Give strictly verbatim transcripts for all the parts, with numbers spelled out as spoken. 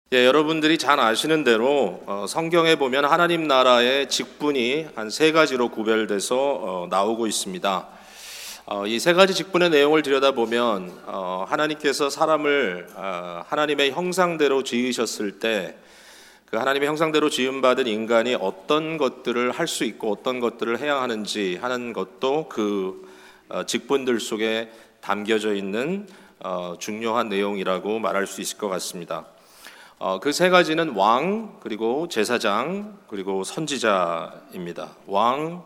예, 여러분들이 잘 아시는 대로 어, 성경에 보면 하나님 나라의 직분이 한 세 가지로 구별돼서 어, 나오고 있습니다. 어, 이 세 가지 직분의 내용을 들여다보면 어, 하나님께서 사람을 어, 하나님의 형상대로 지으셨을 때 그 하나님의 형상대로 지음받은 인간이 어떤 것들을 할 수 있고 어떤 것들을 해야 하는지 하는 것도 그 어, 직분들 속에 담겨져 있는 어, 중요한 내용이라고 말할 수 있을 것 같습니다. 어, 그 세 가지는 왕, 그리고 제사장, 그리고 선지자입니다. 왕,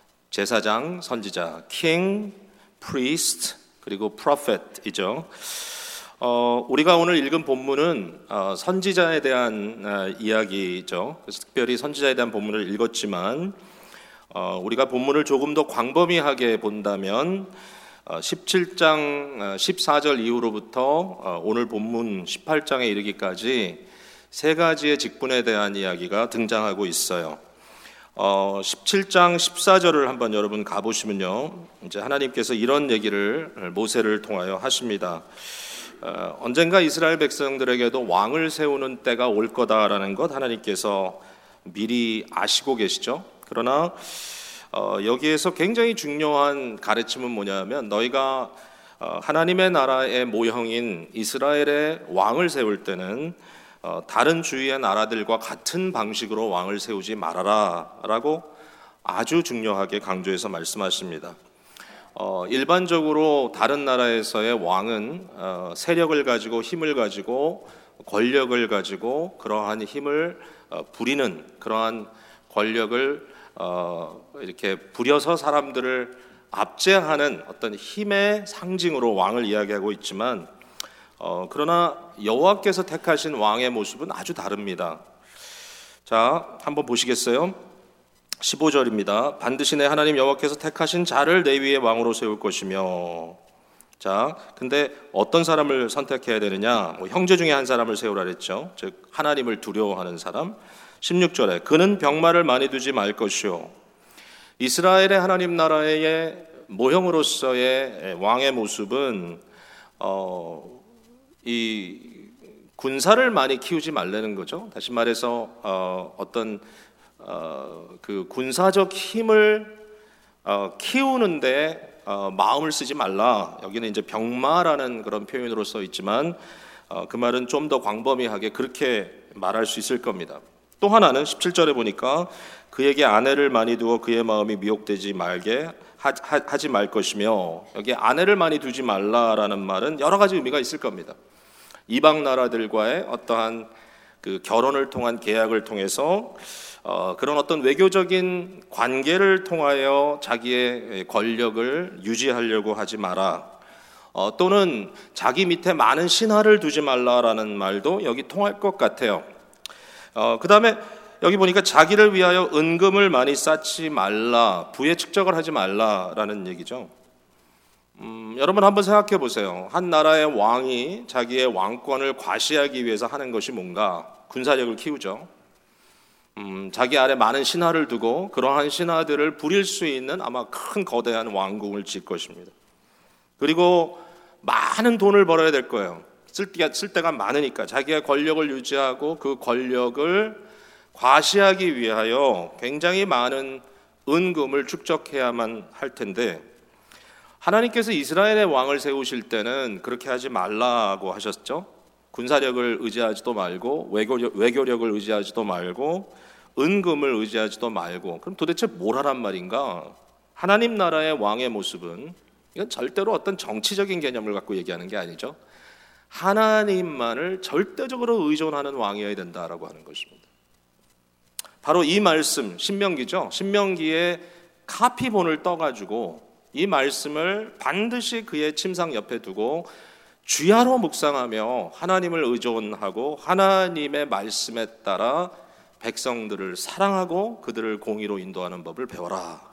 제사장, 선지자, king, priest, 그리고 prophet이죠. 어, 우리가 오늘 읽은 본문은 어, 선지자에 대한 어, 이야기죠. 그래서 특별히 선지자에 대한 본문을 읽었지만 어, 우리가 본문을 조금 더 광범위하게 본다면 십칠 장 십사 절 이후로부터 오늘 본문 십팔 장에 이르기까지 세 가지의 직분에 대한 이야기가 등장하고 있어요. 어, 십칠 장 십사 절을 한번 여러분 가보시면요, 이제 하나님께서 이런 얘기를 모세를 통하여 하십니다. 어, 언젠가 이스라엘 백성들에게도 왕을 세우는 때가 올 거다라는 것 하나님께서 미리 아시고 계시죠. 그러나 어, 여기에서 굉장히 중요한 가르침은 뭐냐면 너희가 어, 하나님의 나라의 모형인 이스라엘의 왕을 세울 때는 어, 다른 주위의 나라들과 같은 방식으로 왕을 세우지 말아라 라고 아주 중요하게 강조해서 말씀하십니다. 어, 일반적으로 다른 나라에서의 왕은 어, 세력을 가지고 힘을 가지고 권력을 가지고 그러한 힘을 어, 부리는 그러한 권력을 어, 이렇게 부려서 사람들을 압제하는 어떤 힘의 상징으로 왕을 이야기하고 있지만 어, 그러나 여호와께서 택하신 왕의 모습은 아주 다릅니다. 자, 한번 보시겠어요? 십오 절입니다. 반드시 내 하나님 여호와께서 택하신 자를 내 위에 왕으로 세울 것이며. 자, 근데 어떤 사람을 선택해야 되느냐? 뭐 형제 중에 한 사람을 세우라 그랬죠. 즉 하나님을 두려워하는 사람. 십육 절에 그는 병마를 많이 두지 말 것이요. 이스라엘의 하나님 나라의 모형으로서의 왕의 모습은 어, 이 군사를 많이 키우지 말라는 거죠. 다시 말해서 어, 어떤 어, 그 군사적 힘을 어, 키우는데 어, 마음을 쓰지 말라. 여기는 이제 병마라는 그런 표현으로 써 있지만 어, 그 말은 좀 더 광범위하게 그렇게 말할 수 있을 겁니다. 또 하나는 십칠 절에 보니까 그에게 아내를 많이 두어 그의 마음이 미혹되지 말게 하, 하, 하지 말 것이며, 여기 아내를 많이 두지 말라라는 말은 여러 가지 의미가 있을 겁니다. 이방 나라들과의 어떠한 그 결혼을 통한 계약을 통해서 어, 그런 어떤 외교적인 관계를 통하여 자기의 권력을 유지하려고 하지 마라. 어, 또는 자기 밑에 많은 신하를 두지 말라라는 말도 여기 통할 것 같아요. 어, 그 다음에 여기 보니까 자기를 위하여 은금을 많이 쌓지 말라, 부의 축적을 하지 말라라는 얘기죠. 음, 여러분 한번 생각해 보세요. 한 나라의 왕이 자기의 왕권을 과시하기 위해서 하는 것이 뭔가? 군사력을 키우죠. 음, 자기 아래 많은 신하를 두고 그러한 신하들을 부릴 수 있는 아마 큰 거대한 왕궁을 질 것입니다. 그리고 많은 돈을 벌어야 될 거예요. 쓸 때가, 쓸 때가 많으니까 자기의 권력을 유지하고 그 권력을 과시하기 위하여 굉장히 많은 은금을 축적해야만 할 텐데, 하나님께서 이스라엘의 왕을 세우실 때는 그렇게 하지 말라고 하셨죠. 군사력을 의지하지도 말고 외교력, 외교력을 의지하지도 말고 은금을 의지하지도 말고. 그럼 도대체 뭘 하란 말인가? 하나님 나라의 왕의 모습은 이건 절대로 어떤 정치적인 개념을 갖고 얘기하는 게 아니죠. 하나님만을 절대적으로 의존하는 왕이어야 된다라고 하는 것입니다. 바로 이 말씀, 신명기죠. 신명기에 카피본을 떠가지고 이 말씀을 반드시 그의 침상 옆에 두고 주야로 묵상하며 하나님을 의존하고 하나님의 말씀에 따라 백성들을 사랑하고 그들을 공의로 인도하는 법을 배워라.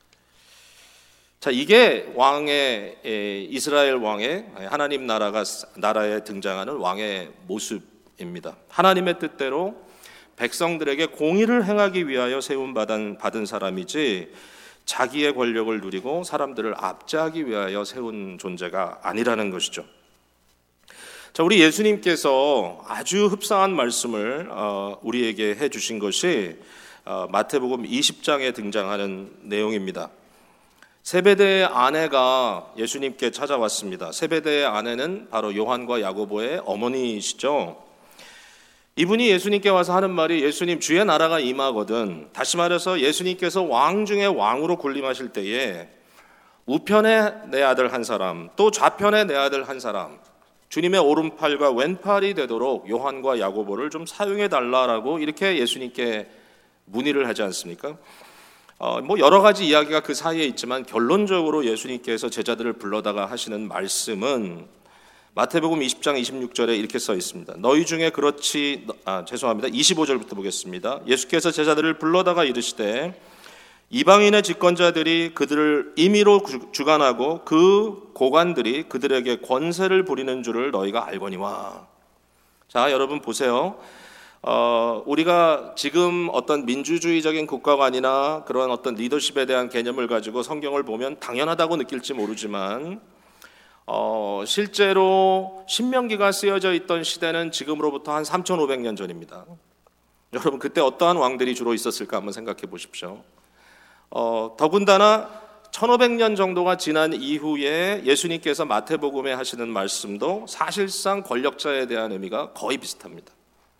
자, 이게 왕의, 이스라엘 왕의, 하나님 나라가 나라에 등장하는 왕의 모습입니다. 하나님의 뜻대로 백성들에게 공의를 행하기 위하여 세움 받은, 받은 사람이지 자기의 권력을 누리고 사람들을 압제하기 위하여 세운 존재가 아니라는 것이죠. 자, 우리 예수님께서 아주 흡사한 말씀을 어, 우리에게 해주신 것이 어, 마태복음 이십 장에 등장하는 내용입니다. 세베대의 아내가 예수님께 찾아왔습니다. 세베대의 아내는 바로 요한과 야고보의 어머니이시죠. 이분이 예수님께 와서 하는 말이, 예수님, 주의 나라가 임하거든. 다시 말해서 예수님께서 왕 중에 왕으로 군림하실 때에 우편에 내 아들 한 사람, 또 좌편에 내 아들 한 사람, 주님의 오른팔과 왼팔이 되도록 요한과 야고보를 좀 사용해 달라라고 이렇게 예수님께 문의를 하지 않습니까? 어, 뭐 여러 가지 이야기가 그 사이에 있지만 결론적으로 예수님께서 제자들을 불러다가 하시는 말씀은 마태복음 이십 장 이십육 절에 이렇게 써 있습니다. 너희 중에 그렇지 아 죄송합니다. 이십오 절부터 보겠습니다. 예수께서 제자들을 불러다가 이르시되 이방인의 집권자들이 그들을 임의로 주관하고 그 고관들이 그들에게 권세를 부리는 줄을 너희가 알거니와. 자, 여러분 보세요. 어, 우리가 지금 어떤 민주주의적인 국가관이나 그런 어떤 리더십에 대한 개념을 가지고 성경을 보면 당연하다고 느낄지 모르지만 어, 실제로 신명기가 쓰여져 있던 시대는 지금으로부터 한 삼천오백 년 전입니다. 여러분 그때 어떠한 왕들이 주로 있었을까 한번 생각해 보십시오. 어, 더군다나 천오백 년 정도가 지난 이후에 예수님께서 마태복음에 하시는 말씀도 사실상 권력자에 대한 의미가 거의 비슷합니다.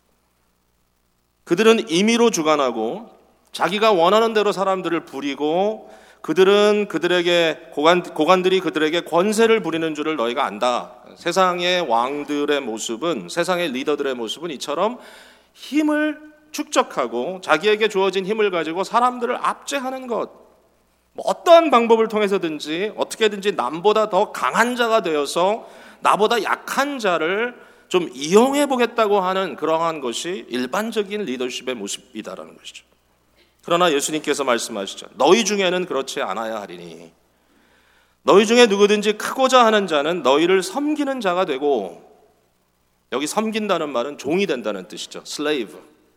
그들은 임의로 주관하고 자기가 원하는 대로 사람들을 부리고 그들은 그들에게 고관, 고관들이 그들에게 권세를 부리는 줄을 너희가 안다. 세상의 왕들의 모습은, 세상의 리더들의 모습은 이처럼 힘을 축적하고 자기에게 주어진 힘을 가지고 사람들을 압제하는 것, 뭐 어떠한 방법을 통해서든지 어떻게든지 남보다 더 강한 자가 되어서 나보다 약한 자를 좀 이용해 보겠다고 하는 그러한 것이 일반적인 리더십의 모습이다라는 것이죠. 그러나 예수님께서 말씀하시죠. 너희 중에는 그렇지 않아야 하리니 너희 중에 누구든지 크고자 하는 자는 너희를 섬기는 자가 되고, 여기 섬긴다는 말은 종이 된다는 뜻이죠. slave.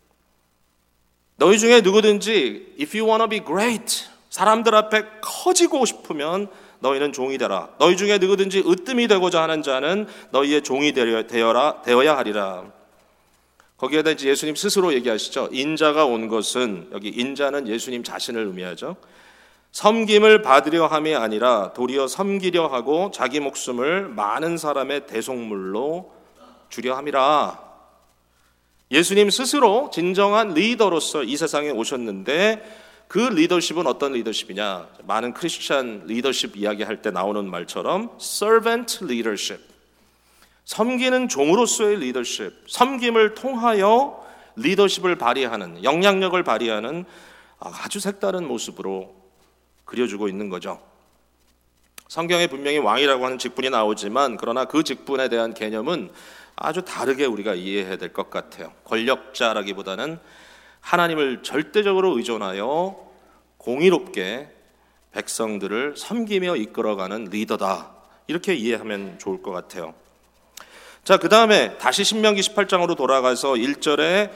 너희 중에 누구든지 if you wanna be great, 사람들 앞에 커지고 싶으면 너희는 종이 되라. 너희 중에 누구든지 으뜸이 되고자 하는 자는 너희의 종이 되어라, 되어야 하리라. 거기에 대해 예수님 스스로 얘기하시죠. 인자가 온 것은, 여기 인자는 예수님 자신을 의미하죠. 섬김을 받으려 함이 아니라 도리어 섬기려 하고 자기 목숨을 많은 사람의 대속물로 주려 함이라. 예수님 스스로 진정한 리더로서 이 세상에 오셨는데 그 리더십은 어떤 리더십이냐? 많은 크리스찬 리더십 이야기할 때 나오는 말처럼 servant leadership, 섬기는 종으로서의 리더십, 섬김을 통하여 리더십을 발휘하는, 영향력을 발휘하는 아주 색다른 모습으로 그려주고 있는 거죠. 성경에 분명히 왕이라고 하는 직분이 나오지만 그러나 그 직분에 대한 개념은 아주 다르게 우리가 이해해야 될 것 같아요. 권력자라기보다는 하나님을 절대적으로 의존하여 공의롭게 백성들을 섬기며 이끌어가는 리더다. 이렇게 이해하면 좋을 것 같아요. 자, 그 다음에 다시 신명기 십팔 장으로 돌아가서 일 절에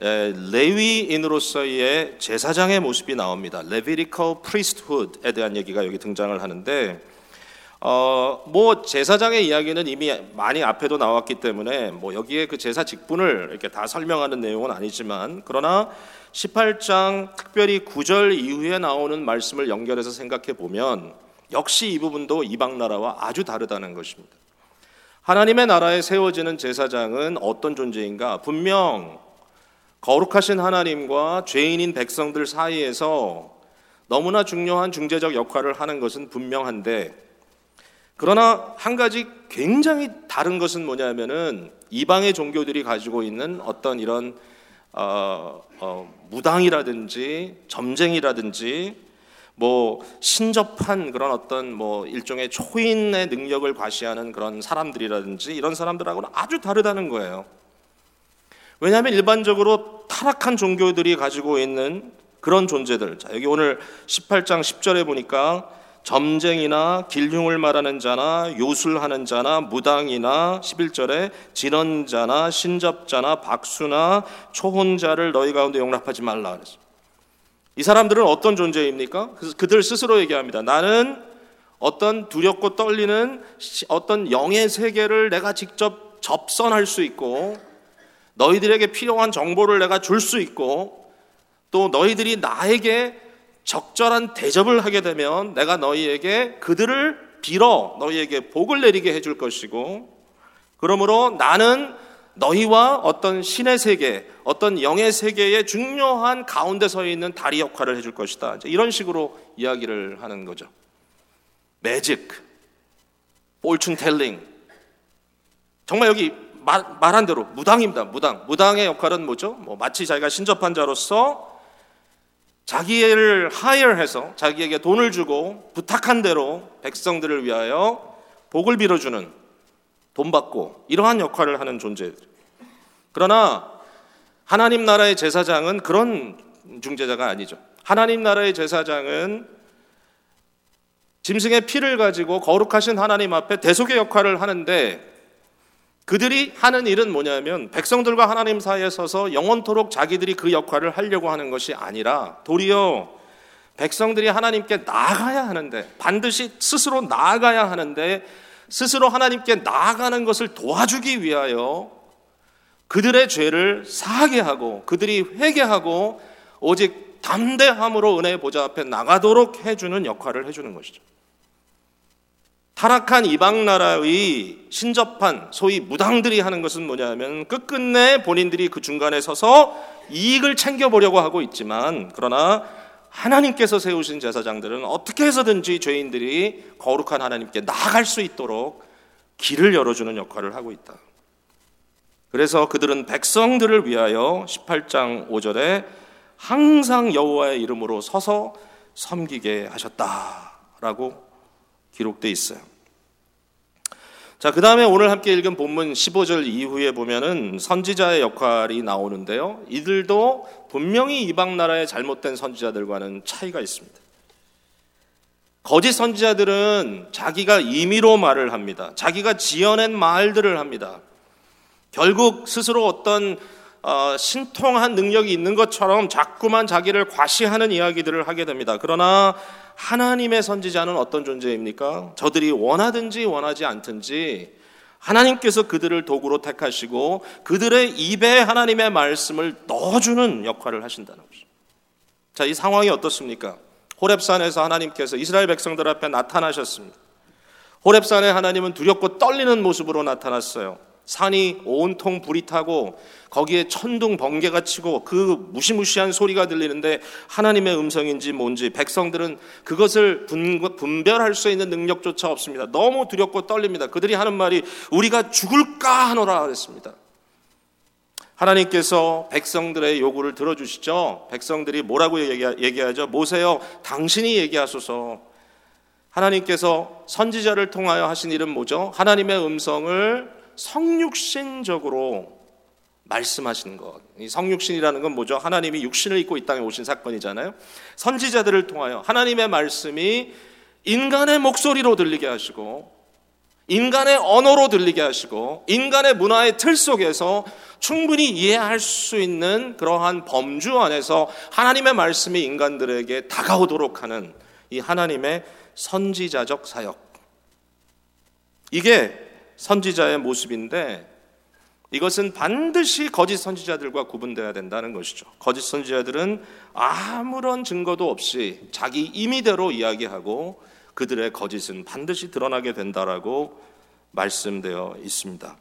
레위인으로서의 제사장의 모습이 나옵니다. Levitical priesthood에 대한 얘기가 여기 등장을 하는데, 어, 뭐 제사장의 이야기는 이미 많이 앞에도 나왔기 때문에 뭐 여기에 그 제사 직분을 이렇게 다 설명하는 내용은 아니지만, 그러나 십팔 장 특별히 구 절 이후에 나오는 말씀을 연결해서 생각해 보면 역시 이 부분도 이방 나라와 아주 다르다는 것입니다. 하나님의 나라에 세워지는 제사장은 어떤 존재인가? 분명 거룩하신 하나님과 죄인인 백성들 사이에서 너무나 중요한 중재적 역할을 하는 것은 분명한데, 그러나 한 가지 굉장히 다른 것은 뭐냐면은 이방의 종교들이 가지고 있는 어떤 이런 어, 어, 무당이라든지 점쟁이라든지 뭐 신접한 그런 어떤 뭐 일종의 초인의 능력을 과시하는 그런 사람들이라든지 이런 사람들하고는 아주 다르다는 거예요. 왜냐하면 일반적으로 타락한 종교들이 가지고 있는 그런 존재들, 자, 여기 오늘 십팔 장 십 절에 보니까 점쟁이나 길흉을 말하는 자나 요술하는 자나 무당이나 십일 절에 진언자나 신접자나 박수나 초혼자를 너희 가운데 용납하지 말라 그랬어요. 이 사람들은 어떤 존재입니까? 그들 스스로 얘기합니다. 나는 어떤 두렵고 떨리는 어떤 영의 세계를 내가 직접 접선할 수 있고 너희들에게 필요한 정보를 내가 줄 수 있고 또 너희들이 나에게 적절한 대접을 하게 되면 내가 너희에게 그들을 빌어 너희에게 복을 내리게 해줄 것이고 그러므로 나는 너희와 어떤 신의 세계, 어떤 영의 세계의 중요한 가운데 서 있는 다리 역할을 해줄 것이다. 이런 식으로 이야기를 하는 거죠. 매직, fortune telling. 정말 여기 말, 말한 대로 무당입니다. 무당. 무당의 역할은 뭐죠? 뭐 마치 자기가 신접한 자로서 자기를 하이어해서 자기에게 돈을 주고 부탁한 대로 백성들을 위하여 복을 빌어주는 돈 받고 이러한 역할을 하는 존재. 그러나 하나님 나라의 제사장은 그런 중재자가 아니죠. 하나님 나라의 제사장은 짐승의 피를 가지고 거룩하신 하나님 앞에 대속의 역할을 하는데 그들이 하는 일은 뭐냐면 백성들과 하나님 사이에 서서 영원토록 자기들이 그 역할을 하려고 하는 것이 아니라 도리어 백성들이 하나님께 나아가야 하는데 반드시 스스로 나아가야 하는데 스스로 하나님께 나아가는 것을 도와주기 위하여 그들의 죄를 사하게 하고 그들이 회개하고 오직 담대함으로 은혜의 보좌 앞에 나가도록 해주는 역할을 해주는 것이죠. 타락한 이방 나라의 신접한 소위 무당들이 하는 것은 뭐냐면 끝끝내 본인들이 그 중간에 서서 이익을 챙겨보려고 하고 있지만 그러나 하나님께서 세우신 제사장들은 어떻게 해서든지 죄인들이 거룩한 하나님께 나아갈 수 있도록 길을 열어주는 역할을 하고 있다. 그래서 그들은 백성들을 위하여 십팔 장 오 절에 항상 여호와의 이름으로 서서 섬기게 하셨다라고 기록되어 있어요. 자, 그 다음에 오늘 함께 읽은 본문 십오 절 이후에 보면은 선지자의 역할이 나오는데요. 이들도 분명히 이방 나라의 잘못된 선지자들과는 차이가 있습니다. 거짓 선지자들은 자기가 임의로 말을 합니다. 자기가 지어낸 말들을 합니다. 결국 스스로 어떤 어, 신통한 능력이 있는 것처럼 자꾸만 자기를 과시하는 이야기들을 하게 됩니다. 그러나 하나님의 선지자는 어떤 존재입니까? 저들이 원하든지 원하지 않든지 하나님께서 그들을 도구로 택하시고 그들의 입에 하나님의 말씀을 넣어주는 역할을 하신다는 것입니다. 자, 이 상황이 어떻습니까? 호렙산에서 하나님께서 이스라엘 백성들 앞에 나타나셨습니다. 호렙산에 하나님은 두렵고 떨리는 모습으로 나타났어요. 산이 온통 불이 타고 거기에 천둥 번개가 치고 그 무시무시한 소리가 들리는데 하나님의 음성인지 뭔지 백성들은 그것을 분별할 수 있는 능력조차 없습니다. 너무 두렵고 떨립니다. 그들이 하는 말이 우리가 죽을까 하노라 그랬습니다. 하나님께서 백성들의 요구를 들어주시죠. 백성들이 뭐라고 얘기하죠? 모세여 당신이 얘기하소서. 하나님께서 선지자를 통하여 하신 일은 뭐죠? 하나님의 음성을 성육신적으로 말씀하시는 것. 이 성육신이라는 건 뭐죠? 하나님이 육신을 입고 이 땅에 오신 사건이잖아요. 선지자들을 통하여 하나님의 말씀이 인간의 목소리로 들리게 하시고 인간의 언어로 들리게 하시고 인간의 문화의 틀 속에서 충분히 이해할 수 있는 그러한 범주 안에서 하나님의 말씀이 인간들에게 다가오도록 하는 이 하나님의 선지자적 사역. 이게 선지자의 모습인데 이것은 반드시 거짓 선지자들과 구분되어야 된다는 것이죠. 거짓 선지자들은 아무런 증거도 없이 자기 임의대로 이야기하고 그들의 거짓은 반드시 드러나게 된다라고 말씀되어 있습니다.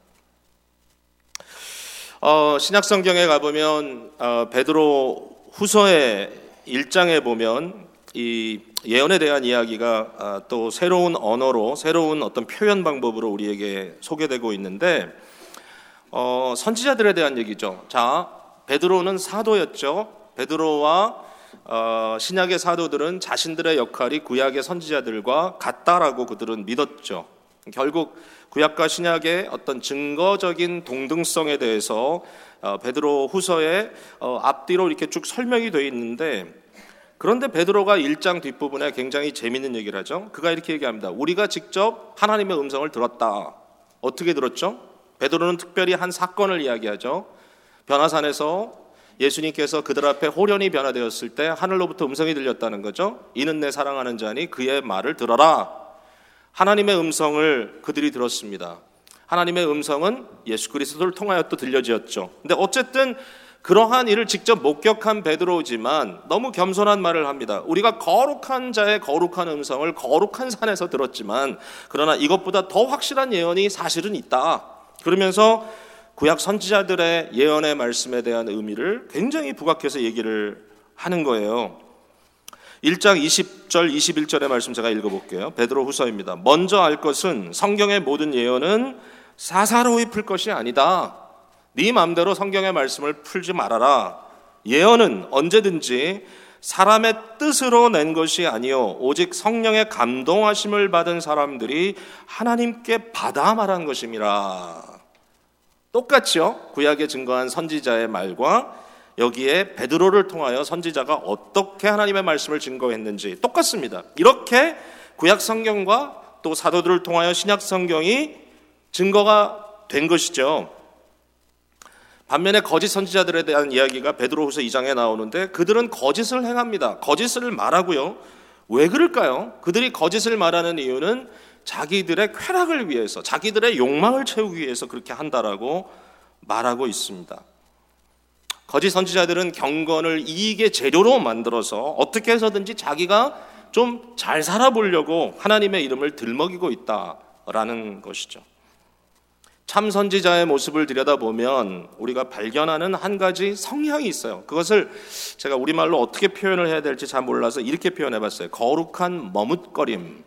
어, 신약성경에 가보면 어, 베드로 후서의 일 장에 보면 이 예언에 대한 이야기가 아, 또 새로운 언어로 새로운 어떤 표현 방법으로 우리에게 소개되고 있는데 어, 선지자들에 대한 얘기죠. 자, 베드로는 사도였죠. 베드로와 어, 신약의 사도들은 자신들의 역할이 구약의 선지자들과 같다라고 그들은 믿었죠. 결국 구약과 신약의 어떤 증거적인 동등성에 대해서 어, 베드로 후서의 어, 앞뒤로 이렇게 쭉 설명이 되어 있는데 그런데 베드로가 일 장 뒷부분에 굉장히 재미있는 얘기를 하죠. 그가 이렇게 얘기합니다. 우리가 직접 하나님의 음성을 들었다. 어떻게 들었죠? 베드로는 특별히 한 사건을 이야기하죠. 변화산에서 예수님께서 그들 앞에 호련히 변화되었을 때 하늘로부터 음성이 들렸다는 거죠. 이는 내 사랑하는 자니 그의 말을 들어라. 하나님의 음성을 그들이 들었습니다. 하나님의 음성은 예수 그리스도를 통하여 또 들려지었죠. 근데 어쨌든 그러한 일을 직접 목격한 베드로지만 너무 겸손한 말을 합니다. 우리가 거룩한 자의 거룩한 음성을 거룩한 산에서 들었지만 그러나 이것보다 더 확실한 예언이 사실은 있다. 그러면서 구약 선지자들의 예언의 말씀에 대한 의미를 굉장히 부각해서 얘기를 하는 거예요. 일 장 이십 절 이십일 절의 말씀 제가 읽어볼게요. 베드로 후서입니다. 먼저 알 것은 성경의 모든 예언은 사사로이 풀 것이 아니다. 네 마음대로 성경의 말씀을 풀지 말아라. 예언은 언제든지 사람의 뜻으로 낸 것이 아니요 오직 성령의 감동하심을 받은 사람들이 하나님께 받아 말한 것임이라. 똑같죠? 구약에 증거한 선지자의 말과 여기에 베드로를 통하여 선지자가 어떻게 하나님의 말씀을 증거했는지 똑같습니다. 이렇게 구약 성경과 또 사도들을 통하여 신약 성경이 증거가 된 것이죠. 반면에 거짓 선지자들에 대한 이야기가 베드로후서 이 장에 나오는데 그들은 거짓을 행합니다. 거짓을 말하고요. 왜 그럴까요? 그들이 거짓을 말하는 이유는 자기들의 쾌락을 위해서, 자기들의 욕망을 채우기 위해서 그렇게 한다라고 말하고 있습니다. 거짓 선지자들은 경건을 이익의 재료로 만들어서 어떻게 해서든지 자기가 좀 잘 살아보려고 하나님의 이름을 들먹이고 있다라는 것이죠. 참 선지자의 모습을 들여다보면 우리가 발견하는 한 가지 성향이 있어요. 그것을 제가 우리말로 어떻게 표현을 해야 될지 잘 몰라서 이렇게 표현해봤어요. 거룩한 머뭇거림,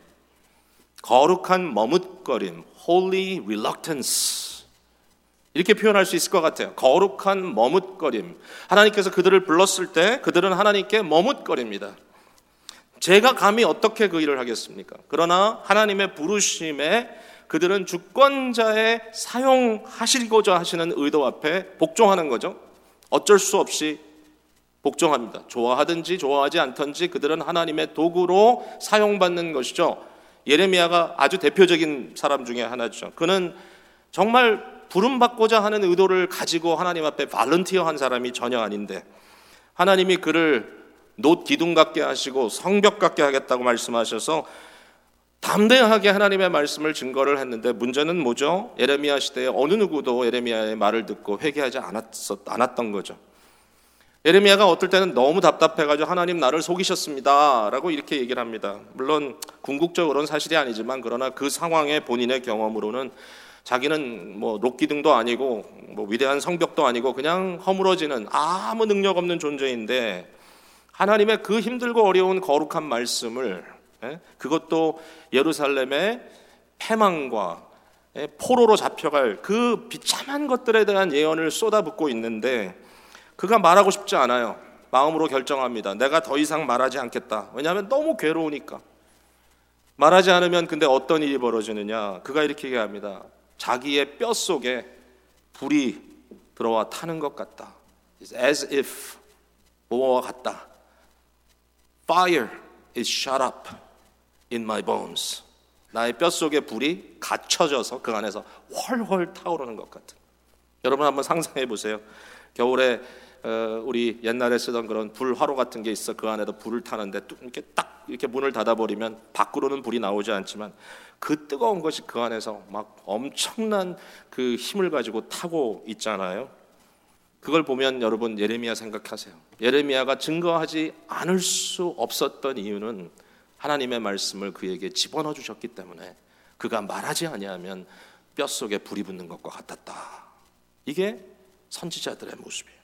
거룩한 머뭇거림, holy reluctance, 이렇게 표현할 수 있을 것 같아요. 거룩한 머뭇거림. 하나님께서 그들을 불렀을 때 그들은 하나님께 머뭇거립니다. 제가 감히 어떻게 그 일을 하겠습니까? 그러나 하나님의 부르심에 그들은 주권자의 사용하시고자 하시는 의도 앞에 복종하는 거죠. 어쩔 수 없이 복종합니다. 좋아하든지 좋아하지 않든지 그들은 하나님의 도구로 사용받는 것이죠. 예레미야가 아주 대표적인 사람 중에 하나죠. 그는 정말 부름받고자 하는 의도를 가지고 하나님 앞에 발런티어한 사람이 전혀 아닌데 하나님이 그를 놋 기둥 같게 하시고 성벽 같게 하겠다고 말씀하셔서 담대하게 하나님의 말씀을 증거를 했는데 문제는 뭐죠? 예레미야 시대에 어느 누구도 예레미야의 말을 듣고 회개하지 않았었, 않았던 거죠. 예레미야가 어떨 때는 너무 답답해가지고 하나님 나를 속이셨습니다 라고 이렇게 얘기를 합니다. 물론 궁극적으로는 사실이 아니지만 그러나 그 상황의 본인의 경험으로는 자기는 뭐 롯기둥도 아니고 뭐 위대한 성벽도 아니고 그냥 허물어지는 아무 능력 없는 존재인데 하나님의 그 힘들고 어려운 거룩한 말씀을, 그것도 예루살렘의 패망과 포로로 잡혀갈 그 비참한 것들에 대한 예언을 쏟아붓고 있는데 그가 말하고 싶지 않아요. 마음으로 결정합니다. 내가 더 이상 말하지 않겠다. 왜냐하면 너무 괴로우니까. 말하지 않으면 근데 어떤 일이 벌어지느냐. 그가 이렇게 얘기합니다. 자기의 뼛속에 불이 들어와 타는 것 같다. It's as if 뭐와 같다. Fire is shut up in my bones. 나의 뼛속에 불이 갇혀져서 그 안에서 훨훨 타오르는 것 같은. 여러분 한번 상상해 보세요. 겨울에 우리 옛날에 쓰던 그런 불화로 같은 게 있어. 그 안에도 불을 타는데 이렇게 딱 이렇게 문을 닫아버리면 밖으로는 불이 나오지 않지만 그 뜨거운 것이 그 안에서 막 엄청난 그 힘을 가지고 타고 있잖아요. 그걸 보면 여러분 예레미야 생각하세요. 예레미야가 증거하지 않을 수 없었던 이유는 하나님의 말씀을 그에게 집어넣어 주셨기 때문에 그가 말하지 아니하면 뼛속에 불이 붙는 것과 같았다. 이게 선지자들의 모습이에요.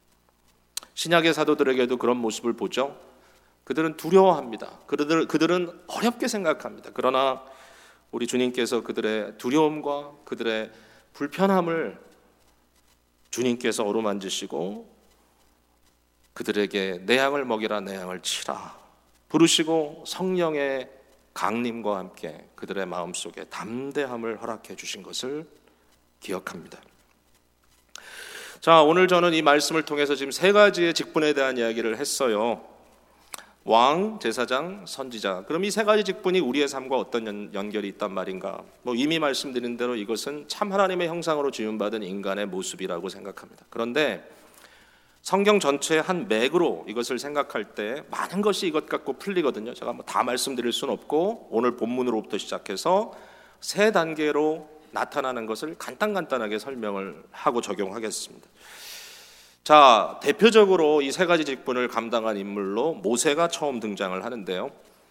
신약의 사도들에게도 그런 모습을 보죠. 그들은 두려워합니다. 그들, 그들은 어렵게 생각합니다. 그러나 우리 주님께서 그들의 두려움과 그들의 불편함을 주님께서 어루만지시고 그들에게 내 양을 먹이라 내 양을 치라 부르시고 성령의 강림과 함께 그들의 마음속에 담대함을 허락해 주신 것을 기억합니다. 자, 오늘 저는 이 말씀을 통해서 지금 세 가지의 직분에 대한 이야기를 했어요. 왕, 제사장, 선지자. 그럼 이 세 가지 직분이 우리의 삶과 어떤 연, 연결이 있단 말인가? 뭐 이미 말씀드린 대로 이것은 참 하나님의 형상으로 지음받은 인간의 모습이라고 생각합니다. 그런데 성경 전체의 한 맥으로 이것을 생각할 때 많은 것이 이것 갖고 풀리거든요. 제가 뭐 다 말씀드릴 수는 없고 오늘 본문으로부터 시작해서 세 단계로 나타나는 것을 간단간단하게 설명을 하고 적용하겠습니다. 자, 대표적으로 이 세 가지 직분을 감당한 인물로 모세가 처음 등장을 하는데요.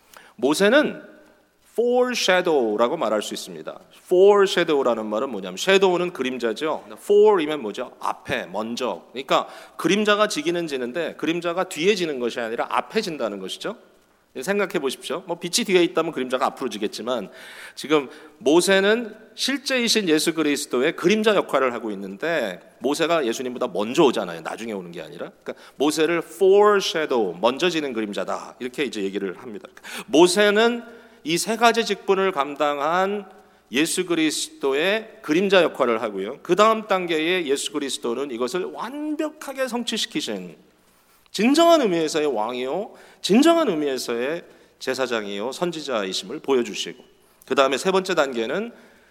모세는 foreshadow라고 말할 수 있습니다. foreshadow라는 말은 뭐냐면 shadow는 그림자죠. for이면 뭐죠? 앞에, 먼저. 그러니까 그림자가 지기는 지는데 그림자가 뒤에 지는 것이 아니라 앞에 진다는 것이죠. 생각해 보십시오. 뭐 빛이 뒤에 있다면 그림자가 앞으로 지겠지만 지금 모세는 실제이신 예수 그리스도의 그림자 역할을 하고 있는데 모세가 예수님보다 먼저 오잖아요. 나중에 오는 게 아니라. 그러니까 모세를 foreshadow, 먼저 지는 그림자다. 이렇게 이제 얘기를 합니다. 모세는 이 세 가지 직분을 감당한 예수 그리스도의 그림자 역할을 하고요. 그 다음 단계의 예수 그리스도는 이것을 완벽하게 성취시키신 진정한 의미에서의 왕이요, 진정한 의미에서의 제사장이요, 선지자이심을 보여주시고, 그 다음에 세 번째 단계는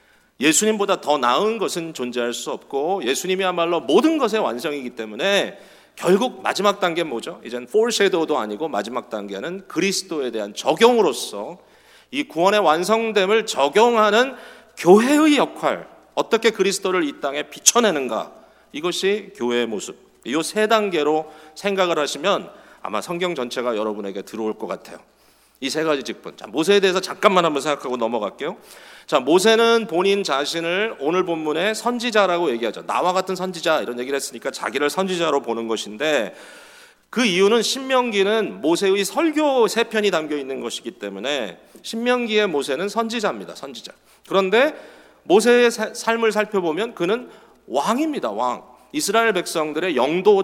예수님보다 더 나은 것은 존재할 수 없고 예수님이야말로 모든 것의 완성이기 때문에 결국 마지막 단계는 뭐죠? 이젠 foreshadow도 아니고 마지막 단계는 그리스도에 대한 적용으로서 이 구원의 완성됨을 적용하는 교회의 역할, 어떻게 그리스도를 이 땅에 비춰내는가, 이것이 교회의 모습. 이 세 단계로 생각을 하시면 아마 성경 전체가 여러분에게 들어올 것 같아요. 이 세 가지 직분. 자, 모세에 대해서 잠깐만 한번 생각하고 넘어갈게요. 자, 모세는 본인 자신을 오늘 본문에 선지자라고 얘기하죠. 나와 같은 선지자 이런 얘기를 했으니까 자기를 선지자로 보는 것인데 그 이유는 신명기는 모세의 설교 세 편이 담겨 있는 것이기 때문에 신명기의 모세는 선지자입니다. 선지자. 그런데 모세의 삶을 살펴보면 그는 왕입니다. 왕. 이스라엘 백성들의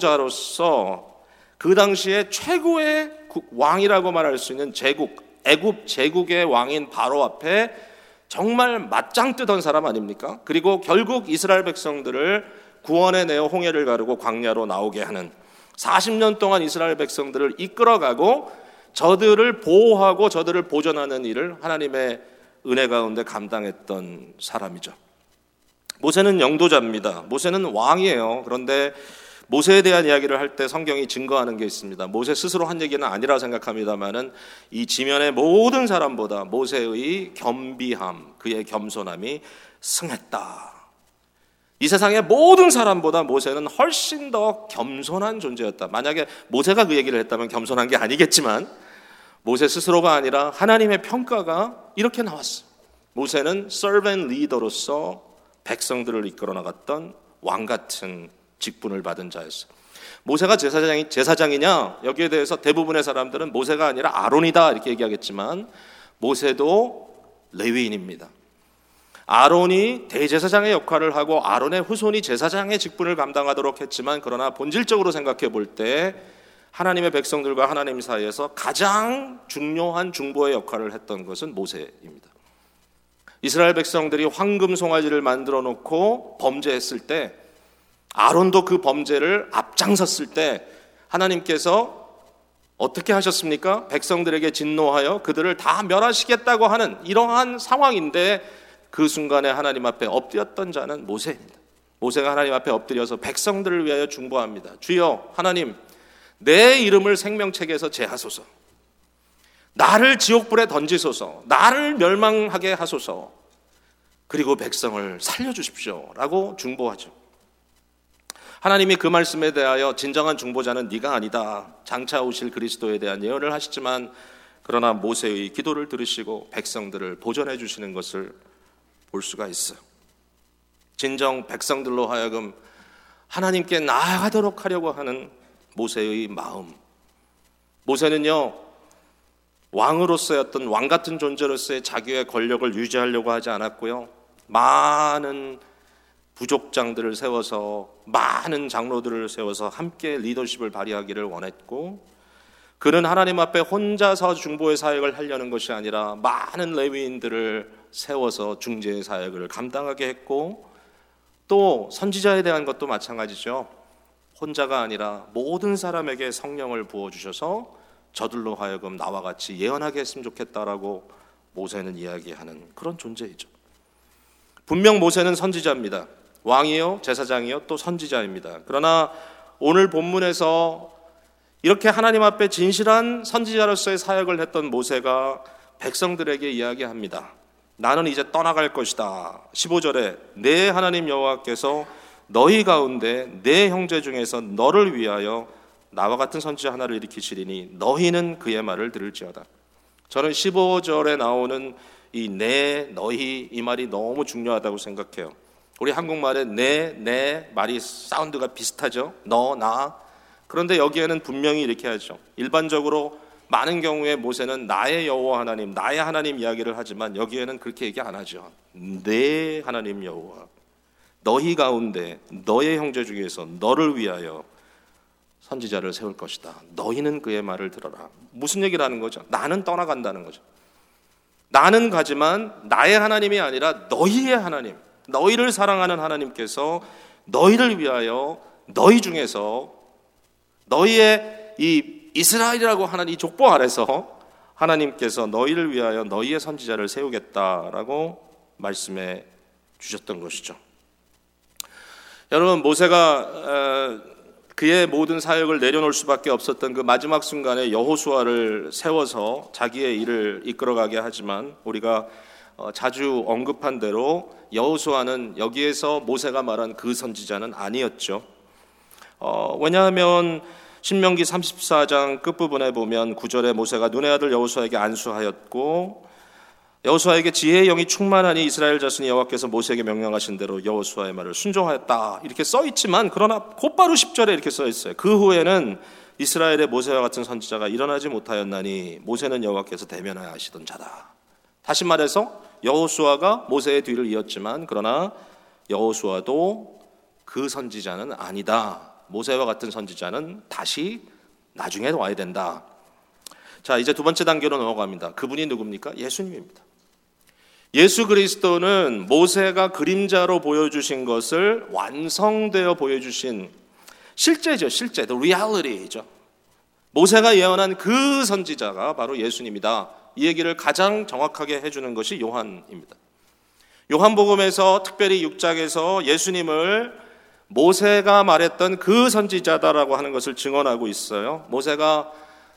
영도자로서 그 당시에 최고의 왕이라고 말할 수 있는 제국, 애굽 제국의 왕인 바로 앞에 정말 맞짱 뜨던 사람 아닙니까? 그리고 결국 이스라엘 백성들을 구원해 내어 홍해를 가르고 광야로 나오게 하는 사십 년 동안 이스라엘 백성들을 이끌어가고 저들을 보호하고 저들을 보존하는 일을 하나님의 은혜 가운데 감당했던 사람이죠. 모세는 영도자입니다. 모세는 왕이에요. 그런데 모세에 대한 이야기를 할 때 성경이 증거하는 게 있습니다. 모세 스스로 한 얘기는 아니라 생각합니다만은 이 지면의 모든 사람보다 모세의 겸비함, 그의 겸손함이 승했다. 이 세상의 모든 사람보다 모세는 훨씬 더 겸손한 존재였다. 만약에 모세가 그 얘기를 했다면 겸손한 게 아니겠지만 모세 스스로가 아니라 하나님의 평가가 이렇게 나왔어요. 모세는 servant leader로서 백성들을 이끌어 나갔던 왕 같은 직분을 받은 자였어요. 모세가 제사장이, 제사장이냐? 여기에 대해서 대부분의 사람들은 모세가 아니라 아론이다 이렇게 얘기하겠지만 모세도 레위인입니다. 아론이 대제사장의 역할을 하고 아론의 후손이 제사장의 직분을 감당하도록 했지만 그러나 본질적으로 생각해 볼 때 하나님의 백성들과 하나님 사이에서 가장 중요한 중보의 역할을 했던 것은 모세입니다. 이스라엘 백성들이 황금 송아지를 만들어 놓고 범죄했을 때 아론도 그 범죄를 앞장섰을 때 하나님께서 어떻게 하셨습니까? 백성들에게 진노하여 그들을 다 멸하시겠다고 하는 이러한 상황인데 그 순간에 하나님 앞에 엎드렸던 자는 모세입니다. 모세가 하나님 앞에 엎드려서 백성들을 위하여 중보합니다. 주여 하나님, 내 이름을 생명책에서 제하소서. 나를 지옥불에 던지소서. 나를 멸망하게 하소서. 그리고 백성을 살려주십시오 라고 중보하죠. 하나님이 그 말씀에 대하여 진정한 중보자는 네가 아니다, 장차 오실 그리스도에 대한 예언을 하시지만 그러나 모세의 기도를 들으시고 백성들을 보존해 주시는 것을 볼 수가 있어요. 진정 백성들로 하여금 하나님께 나아가도록 하려고 하는 모세의 마음. 모세는요, 왕으로서의 어떤 왕 같은 존재로서의 자기의 권력을 유지하려고 하지 않았고요, 많은 부족장들을 세워서 많은 장로들을 세워서 함께 리더십을 발휘하기를 원했고, 그는 하나님 앞에 혼자서 중보의 사역을 하려는 것이 아니라 많은 레위인들을 세워서 중재의 사역을 감당하게 했고, 또 선지자에 대한 것도 마찬가지죠. 혼자가 아니라 모든 사람에게 성령을 부어주셔서 저들로 하여금 나와 같이 예언하게 했으면 좋겠다라고 모세는 이야기하는 그런 존재이죠. 분명 모세는 선지자입니다. 왕이요, 제사장이요, 또 선지자입니다. 그러나 오늘 본문에서 이렇게 하나님 앞에 진실한 선지자로서의 사역을 했던 모세가 백성들에게 이야기합니다. 나는 이제 떠나갈 것이다. 십오 절에 내 하나님 여호와께서 너희 가운데 내 형제 중에서 너를 위하여 나와 같은 선지자 하나를 일으키시리니 너희는 그의 말을 들을지어다. 저는 십오 절에 나오는 이 내, 너희 이 말이 너무 중요하다고 생각해요. 우리 한국말에 내, 내 말이 사운드가 비슷하죠. 너, 나. 그런데 여기에는 분명히 이렇게 하죠. 일반적으로 많은 경우에 모세는 나의 여호와 하나님, 나의 하나님 이야기를 하지만 여기에는 그렇게 얘기 안 하죠. 내 하나님 여호와, 너희 가운데 너의 형제 중에서 너를 위하여 선지자를 세울 것이다. 너희는 그의 말을 들어라. 무슨 얘기를 하는 거죠? 나는 떠나간다는 거죠. 나는 가지만 나의 하나님이 아니라 너희의 하나님, 너희를 사랑하는 하나님께서 너희를 위하여 너희 중에서 너희의 이 이스라엘이라고 하는 이 족보 아래서 하나님께서 너희를 위하여 너희의 선지자를 세우겠다라고 말씀해 주셨던 것이죠. 여러분, 모세가 그의 모든 사역을 내려놓을 수밖에 없었던 그 마지막 순간에 여호수아를 세워서 자기의 일을 이끌어가게 하지만 우리가 자주 언급한 대로 여호수아는 여기에서 모세가 말한 그 선지자는 아니었죠. 어, 왜냐하면 신명기 삼십사 장 끝부분에 보면 구 절에 모세가 눈의 아들 여호수아에게 안수하였고 여호수아에게 지혜의 영이 충만하니 이스라엘 자손이 여호와께서 모세에게 명령하신 대로 여호수아의 말을 순종하였다 이렇게 써 있지만 그러나 곧바로 십 절에 이렇게 써 있어요. 그 후에는 이스라엘의 모세와 같은 선지자가 일어나지 못하였나니 모세는 여호와께서 대면하여 하시던 자다. 다시 말해서 여호수아가 모세의 뒤를 이었지만 그러나 여호수아도 그 선지자는 아니다. 모세와 같은 선지자는 다시 나중에 와야 된다. 자, 이제 두 번째 단계로 넘어갑니다. 그분이 누굽니까? 예수님입니다. 예수 그리스도는 모세가 그림자로 보여주신 것을 완성되어 보여주신 실제죠. 실제, the reality죠. 모세가 예언한 그 선지자가 바로 예수님이다. 이 얘기를 가장 정확하게 해주는 것이 요한입니다. 요한복음에서 특별히 육 장에서 예수님을 모세가 말했던 그 선지자다라고 하는 것을 증언하고 있어요. 모세가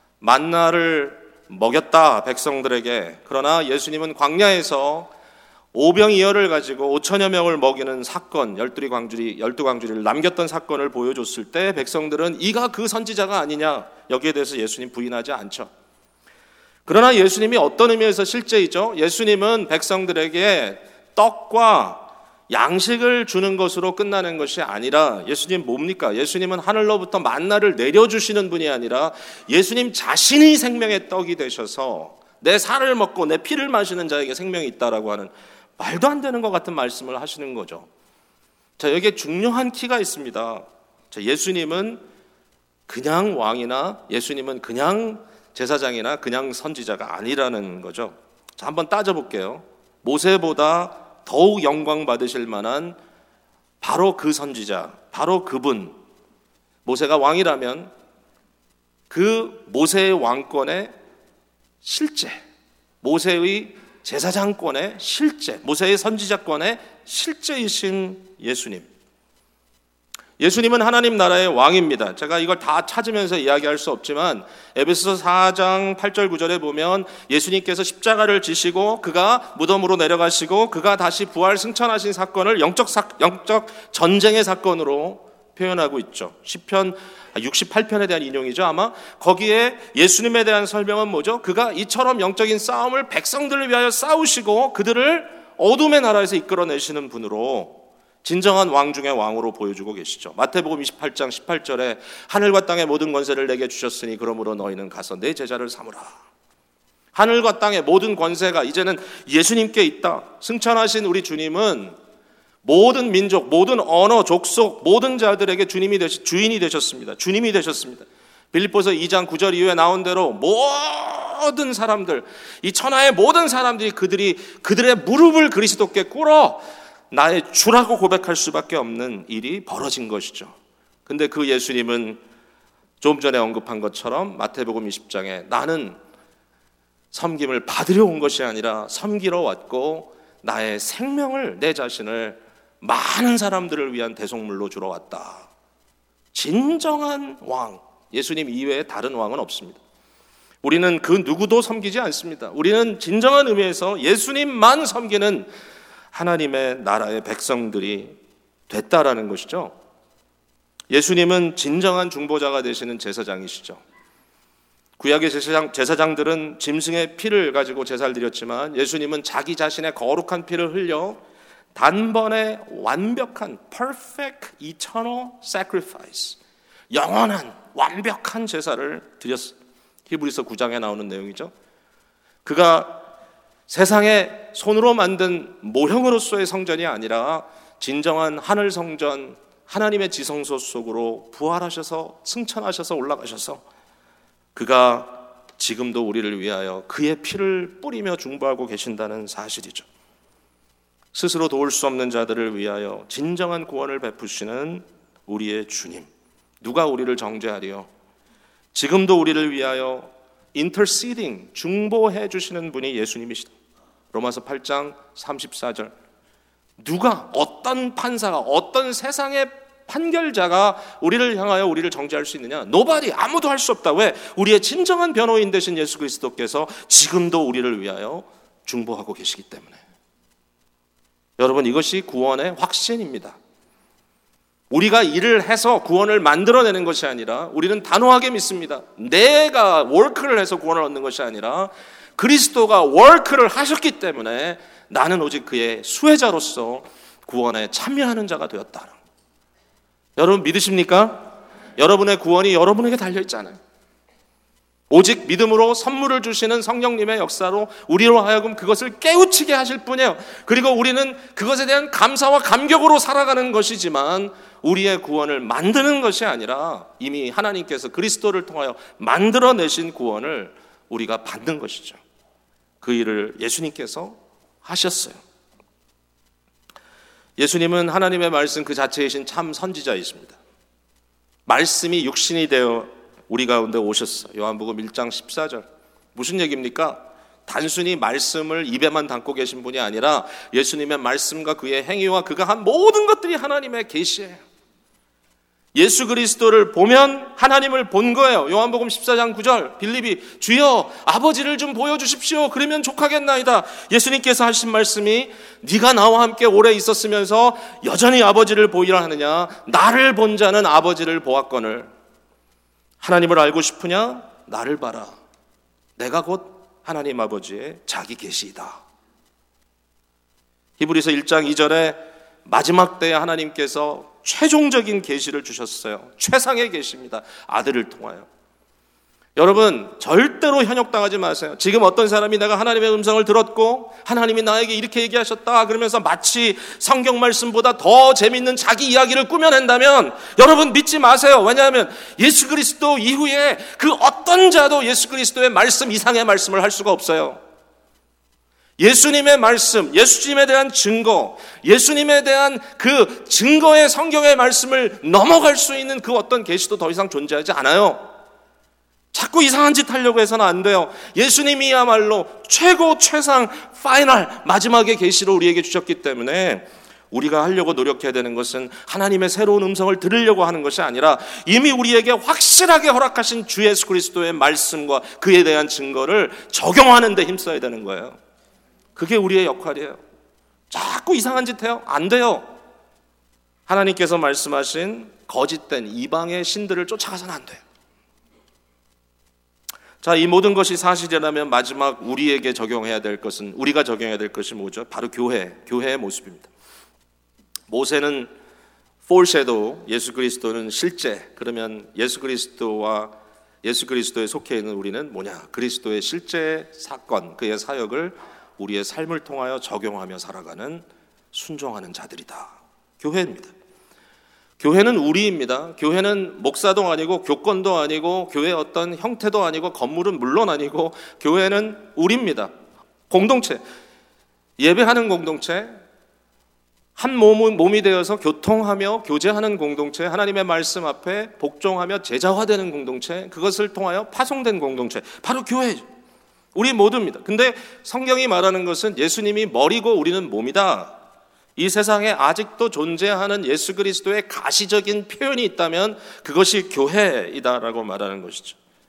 만나를 먹였다 백성들에게. 그러나 예수님은 광야에서 오병이어를 가지고 오천여 명을 먹이는 사건, 열두 광주리, 열두 광주리를 남겼던 사건을 보여줬을 때 백성들은 이가 그 선지자가 아니냐, 여기에 대해서 예수님 부인하지 않죠. 그러나 예수님이 어떤 의미에서 실제이죠? 예수님은 백성들에게 떡과 양식을 주는 것으로 끝나는 것이 아니라 예수님 뭡니까? 예수님은 하늘로부터 만나를 내려주시는 분이 아니라 예수님 자신이 생명의 떡이 되셔서 내 살을 먹고 내 피를 마시는 자에게 생명이 있다라고 하는 말도 안 되는 것 같은 말씀을 하시는 거죠. 자, 여기에 중요한 키가 있습니다. 자, 예수님은 그냥 왕이나 예수님은 그냥 제사장이나 그냥 선지자가 아니라는 거죠. 자, 한번 따져볼게요. 모세보다 더욱 영광 받으실 만한 바로 그 선지자, 바로 그분. 모세가 왕이라면 그 모세의 왕권의 실제, 모세의 제사장권의 실제, 모세의 선지자권의 실제이신 예수님. 예수님은 하나님 나라의 왕입니다. 제가 이걸 다 찾으면서 이야기할 수 없지만 에베소서 사 장 팔 절 구 절에 보면 예수님께서 십자가를 지시고 그가 무덤으로 내려가시고 그가 다시 부활 승천하신 사건을 영적, 사, 영적 전쟁의 사건으로 표현하고 있죠. 시편 육십팔 편에 대한 인용이죠. 아마 거기에 예수님에 대한 설명은 뭐죠? 그가 이처럼 영적인 싸움을 백성들을 위하여 싸우시고 그들을 어둠의 나라에서 이끌어내시는 분으로 진정한 왕 중의 왕으로 보여주고 계시죠. 마태복음 이십팔 장 십팔 절에 하늘과 땅의 모든 권세를 내게 주셨으니 그러므로 너희는 가서 내 제자를 삼으라. 하늘과 땅의 모든 권세가 이제는 예수님께 있다. 승천하신 우리 주님은 모든 민족, 모든 언어, 족속, 모든 자들에게 주님이 되시, 주인이 되셨습니다. 주님이 되셨습니다. 빌립보서 이 장 구 절 이후에 나온 대로 모든 사람들, 이 천하의 모든 사람들이 그들이 그들의 무릎을 그리스도께 꿇어 나의 주라고 고백할 수밖에 없는 일이 벌어진 것이죠. 근데 그 예수님은 좀 전에 언급한 것처럼 마태복음 이십 장에 나는 섬김을 받으려 온 것이 아니라 섬기러 왔고 나의 생명을, 내 자신을 많은 사람들을 위한 대속물로 주러 왔다. 진정한 왕, 예수님 이외에 다른 왕은 없습니다. 우리는 그 누구도 섬기지 않습니다. 우리는 진정한 의미에서 예수님만 섬기는 하나님의 나라의 백성들이 됐다라는 것이죠. 예수님은 진정한 중보자가 되시는 제사장이시죠. 구약의 제사장, 제사장들은 짐승의 피를 가지고 제사를 드렸지만 예수님은 자기 자신의 거룩한 피를 흘려 단번에 완벽한 perfect eternal sacrifice, 영원한 완벽한 제사를 드렸습니다. 히브리서 구 장에 나오는 내용이죠. 그가 세상에 손으로 만든 모형으로서의 성전이 아니라 진정한 하늘 성전, 하나님의 지성소 속으로 부활하셔서 승천하셔서 올라가셔서 그가 지금도 우리를 위하여 그의 피를 뿌리며 중보하고 계신다는 사실이죠. 스스로 도울 수 없는 자들을 위하여 진정한 구원을 베푸시는 우리의 주님, 누가 우리를 정죄하리요? 지금도 우리를 위하여 interceding, 중보해 주시는 분이 예수님이시다. 로마서 팔 장 삼십사 절. 누가, 어떤 판사가, 어떤 세상의 판결자가 우리를 향하여 우리를 정죄할 수 있느냐? Nobody, 아무도 할 수 없다. 왜? 우리의 진정한 변호인 되신 예수 그리스도께서 지금도 우리를 위하여 중보하고 계시기 때문에. 여러분, 이것이 구원의 확신입니다. 우리가 일을 해서 구원을 만들어내는 것이 아니라 우리는 단호하게 믿습니다. 내가 워크를 해서 구원을 얻는 것이 아니라 그리스도가 워크를 하셨기 때문에 나는 오직 그의 수혜자로서 구원에 참여하는 자가 되었다. 여러분 믿으십니까? 여러분의 구원이 여러분에게 달려있잖아요. 오직 믿음으로 선물을 주시는 성령님의 역사로 우리로 하여금 그것을 깨우치게 하실 뿐이에요. 그리고 우리는 그것에 대한 감사와 감격으로 살아가는 것이지만 우리의 구원을 만드는 것이 아니라 이미 하나님께서 그리스도를 통하여 만들어내신 구원을 우리가 받는 것이죠. 그 일을 예수님께서 하셨어요. 예수님은 하나님의 말씀 그 자체이신 참 선지자이십니다. 말씀이 육신이 되어 우리 가운데 오셨어요. 요한복음 일 장 십사 절. 무슨 얘기입니까? 단순히 말씀을 입에만 담고 계신 분이 아니라 예수님의 말씀과 그의 행위와 그가 한 모든 것들이 하나님의 계시예요. 예수 그리스도를 보면 하나님을 본 거예요. 요한복음 십사 장 구 절. 빌립이 주여 아버지를 좀 보여주십시오. 그러면 족하겠나이다. 예수님께서 하신 말씀이 네가 나와 함께 오래 있었으면서 여전히 아버지를 보이라 하느냐? 나를 본 자는 아버지를 보았거늘. 하나님을 알고 싶으냐? 나를 봐라. 내가 곧 하나님 아버지의 자기 계시이다. 히브리서 일 장 이 절에 마지막 때에 하나님께서 최종적인 계시를 주셨어요. 최상의 계시입니다. 아들을 통하여. 여러분 절대로 현혹당하지 마세요. 지금 어떤 사람이 내가 하나님의 음성을 들었고 하나님이 나에게 이렇게 얘기하셨다 그러면서 마치 성경 말씀보다 더 재밌는 자기 이야기를 꾸며낸다면 여러분 믿지 마세요. 왜냐하면 예수 그리스도 이후에 그 어떤 자도 예수 그리스도의 말씀 이상의 말씀을 할 수가 없어요. 예수님의 말씀, 예수님에 대한 증거, 예수님에 대한 그 증거의 성경의 말씀을 넘어갈 수 있는 그 어떤 계시도 더 이상 존재하지 않아요. 자꾸 이상한 짓 하려고 해서는 안 돼요. 예수님이야말로 최고 최상 파이널 마지막의 계시를 우리에게 주셨기 때문에 우리가 하려고 노력해야 되는 것은 하나님의 새로운 음성을 들으려고 하는 것이 아니라 이미 우리에게 확실하게 허락하신 주 예수 그리스도의 말씀과 그에 대한 증거를 적용하는 데 힘써야 되는 거예요. 그게 우리의 역할이에요. 자꾸 이상한 짓 해요? 안 돼요. 하나님께서 말씀하신 거짓된 이방의 신들을 쫓아가서는 안 돼요. 자, 이 모든 것이 사실이라면 마지막 우리에게 적용해야 될 것은, 우리가 적용해야 될 것이 뭐죠? 바로 교회, 교회의 모습입니다. 모세는 foreshadow, 예수 그리스도는 실제. 그러면 예수 그리스도와 예수 그리스도에 속해 있는 우리는 뭐냐? 그리스도의 실제 사건, 그의 사역을 우리의 삶을 통하여 적용하며 살아가는 순종하는 자들이다. 교회입니다. 교회는 우리입니다. 교회는 목사도 아니고 교권도 아니고 교회의 어떤 형태도 아니고 건물은 물론 아니고 교회는 우리입니다. 공동체, 예배하는 공동체, 한 몸, 몸이 되어서 교통하며 교제하는 공동체, 하나님의 말씀 앞에 복종하며 제자화되는 공동체, 그것을 통하여 파송된 공동체, 바로 교회죠. 우리 모두입니다. 근데 성경이 말하는 것은 예수님이 머리고 우리는 몸이다. 이 세상에 아직도 존재하는 예수 그리스도의 가시적인 표현이 있다면 그것이 교회이다라고 말하는 것이죠.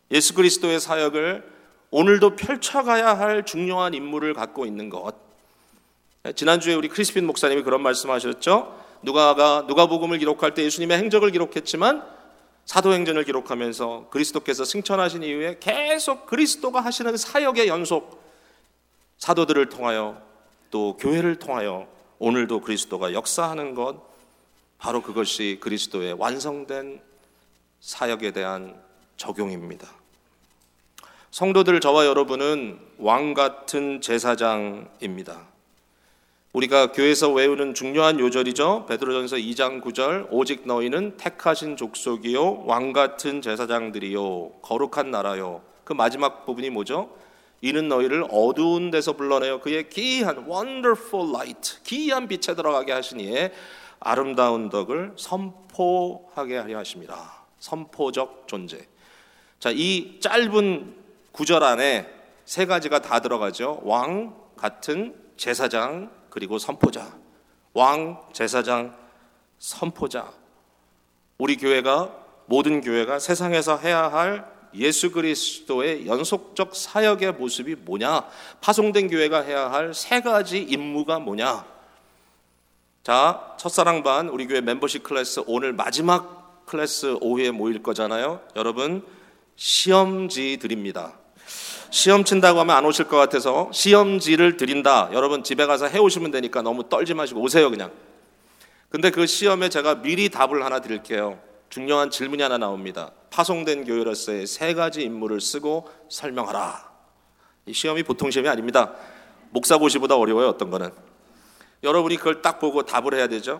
예수 그리스도의 사역을 오늘도 펼쳐가야 할 중요한 임무를 갖고 있는 것. 지난주에 우리 크리스핀 목사님이 그런 말씀하셨죠. 누가가 누가복음을 기록할 때 예수님의 행적을 기록했지만 사도행전을 기록하면서 그리스도께서 승천하신 이후에 계속 그리스도가 하시는 사역의 연속, 사도들을 통하여 또 교회를 통하여 오늘도 그리스도가 역사하는 것, 바로 그것이 그리스도의 완성된 사역에 대한 적용입니다. 성도들, 저와 여러분은 왕 같은 제사장입니다. 우리가 교회에서 외우는 중요한 요절이죠. 베드로전서 이 장 구 절, 오직 너희는 택하신 족속이요 왕 같은 제사장들이요 거룩한 나라요. 그 마지막 부분이 뭐죠? 이는 너희를 어두운 데서 불러내어 그의 기이한 wonderful light, 기이한 빛에 들어가게 하시니에 아름다운 덕을 선포하게 하려 하십니다. 선포적 존재. 자, 이 짧은 구절 안에 세 가지가 다 들어가죠. 왕 같은 제사장, 그리고 선포자. 왕, 제사장, 선포자. 우리 교회가, 모든 교회가 세상에서 해야 할 예수 그리스도의 연속적 사역의 모습이 뭐냐? 파송된 교회가 해야 할 세 가지 임무가 뭐냐? 자, 첫사랑반 우리 교회 멤버십 클래스 오늘 마지막 클래스 오후에 모일 거잖아요. 여러분, 시험지 드립니다. 시험 친다고 하면 안 오실 것 같아서 시험지를 드린다. 여러분 집에 가서 해오시면 되니까 너무 떨지 마시고 오세요 그냥. 근데 그 시험에 제가 미리 답을 하나 드릴게요. 중요한 질문이 하나 나옵니다. 파송된 교회로서의 세 가지 임무를 쓰고 설명하라. 이 시험이 보통 시험이 아닙니다. 목사고시보다 어려워요, 어떤 거는. 여러분이 그걸 딱 보고 답을 해야 되죠.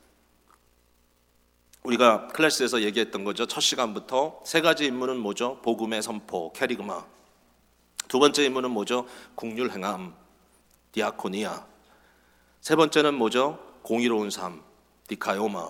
우리가 클래스에서 얘기했던 거죠. 첫 시간부터 세 가지 임무는 뭐죠? 복음의 선포, 캐리그마. 두 번째 임무는 뭐죠? 국률 행함, 디아코니아. 세 번째는 뭐죠? 공의로운 삶, 디카요마.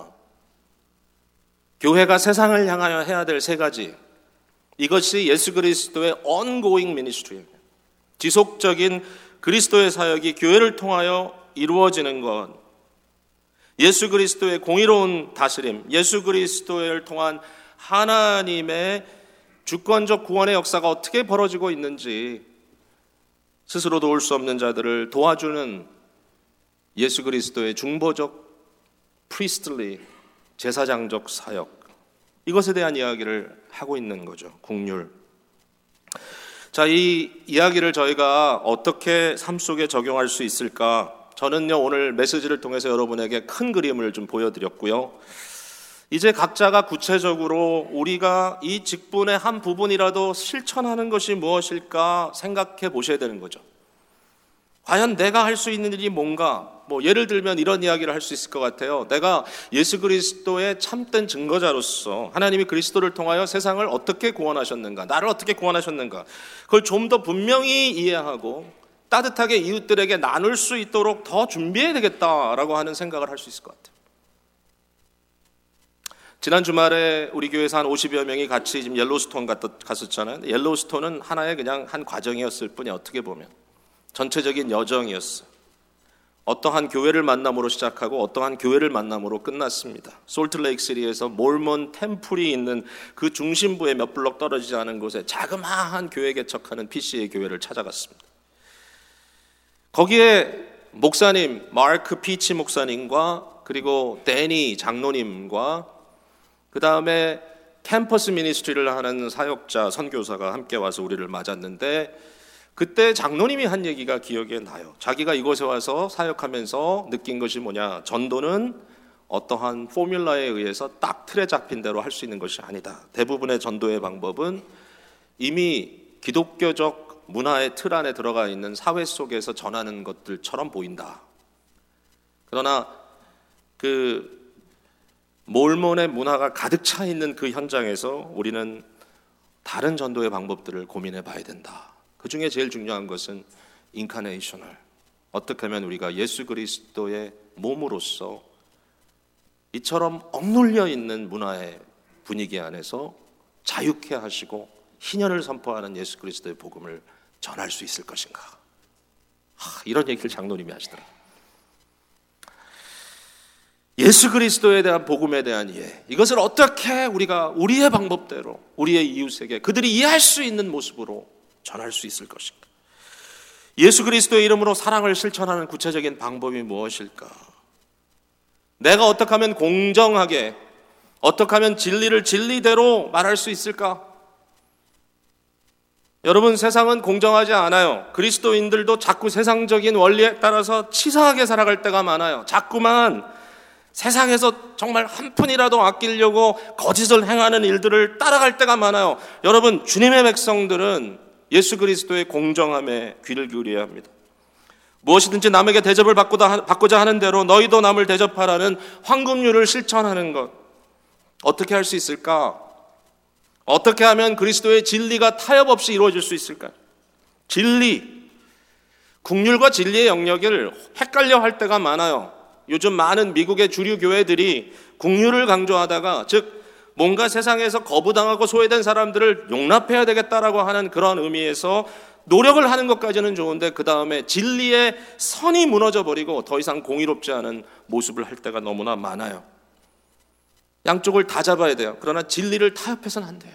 교회가 세상을 향하여 해야 될 세 가지. 이것이 예수 그리스도의 ongoing ministry입니다. 지속적인 그리스도의 사역이 교회를 통하여 이루어지는 것. 예수 그리스도의 공의로운 다스림, 예수 그리스도를 통한 하나님의 주권적 구원의 역사가 어떻게 벌어지고 있는지 스스로 도울 수 없는 자들을 도와주는 예수 그리스도의 중보적 프리스틀리 제사장적 사역, 이것에 대한 이야기를 하고 있는 거죠. 국률. 자, 이 이야기를 저희가 어떻게 삶 속에 적용할 수 있을까? 저는요 오늘 메시지를 통해서 여러분에게 큰 그림을 좀 보여드렸고요. 이제 각자가 구체적으로 우리가 이 직분의 한 부분이라도 실천하는 것이 무엇일까 생각해 보셔야 되는 거죠. 과연 내가 할 수 있는 일이 뭔가? 뭐 예를 들면 이런 이야기를 할 수 있을 것 같아요. 내가 예수 그리스도의 참된 증거자로서 하나님이 그리스도를 통하여 세상을 어떻게 구원하셨는가, 나를 어떻게 구원하셨는가, 그걸 좀 더 분명히 이해하고 따뜻하게 이웃들에게 나눌 수 있도록 더 준비해야 되겠다라고 하는 생각을 할 수 있을 것 같아요. 지난 주말에 우리 교회에서 한 오십여 명이 같이 지금 옐로우스톤 갔었잖아요. 옐로우스톤은 하나의 그냥 한 과정이었을 뿐이 어떻게 보면 전체적인 여정이었어요. 어떠한 교회를 만남으로 시작하고 어떠한 교회를 만남으로 끝났습니다. 솔트레이크시티에서 몰몬 템플이 있는 그 중심부에 몇 블럭 떨어지지 않은 곳에 자그마한 교회 개척하는 피씨의 교회를 찾아갔습니다. 거기에 목사님 마크 피치 목사님과 그리고 데니 장로님과 그 다음에 캠퍼스 미니스트리를 하는 사역자 선교사가 함께 와서 우리를 맞았는데, 그때 장로님이 한 얘기가 기억에 나요. 자기가 이곳에 와서 사역하면서 느낀 것이 뭐냐, 전도는 어떠한 포뮬라에 의해서 딱 틀에 잡힌 대로 할 수 있는 것이 아니다. 대부분의 전도의 방법은 이미 기독교적 문화의 틀 안에 들어가 있는 사회 속에서 전하는 것들처럼 보인다. 그러나 그 몰몬의 문화가 가득 차 있는 그 현장에서 우리는 다른 전도의 방법들을 고민해 봐야 된다. 그 중에 제일 중요한 것은 인카네이셔널. 어떻게 하면 우리가 예수 그리스도의 몸으로서 이처럼 억눌려 있는 문화의 분위기 안에서 자유케 하시고 희년을 선포하는 예수 그리스도의 복음을 전할 수 있을 것인가. 하, 이런 얘기를 장로님이 하시더라고요. 예수 그리스도에 대한 복음에 대한 이해, 이것을 어떻게 우리가 우리의 방법대로 우리의 이웃에게 그들이 이해할 수 있는 모습으로 전할 수 있을 것인가? 예수 그리스도의 이름으로 사랑을 실천하는 구체적인 방법이 무엇일까? 내가 어떻게 하면 공정하게, 어떻게 하면 진리를 진리대로 말할 수 있을까? 여러분, 세상은 공정하지 않아요. 그리스도인들도 자꾸 세상적인 원리에 따라서 치사하게 살아갈 때가 많아요. 자꾸만 세상에서 정말 한 푼이라도 아끼려고 거짓을 행하는 일들을 따라갈 때가 많아요. 여러분, 주님의 백성들은 예수 그리스도의 공정함에 귀를 기울여야 합니다. 무엇이든지 남에게 대접을 받고자 하는 대로 너희도 남을 대접하라는 황금률을 실천하는 것, 어떻게 할 수 있을까? 어떻게 하면 그리스도의 진리가 타협 없이 이루어질 수 있을까? 진리, 국률과 진리의 영역을 헷갈려 할 때가 많아요. 요즘 많은 미국의 주류 교회들이 국률을 강조하다가, 즉 뭔가 세상에서 거부당하고 소외된 사람들을 용납해야 되겠다라고 하는 그런 의미에서 노력을 하는 것까지는 좋은데 그 다음에 진리의 선이 무너져 버리고 더 이상 공의롭지 않은 모습을 할 때가 너무나 많아요. 양쪽을 다 잡아야 돼요. 그러나 진리를 타협해서는 안 돼요.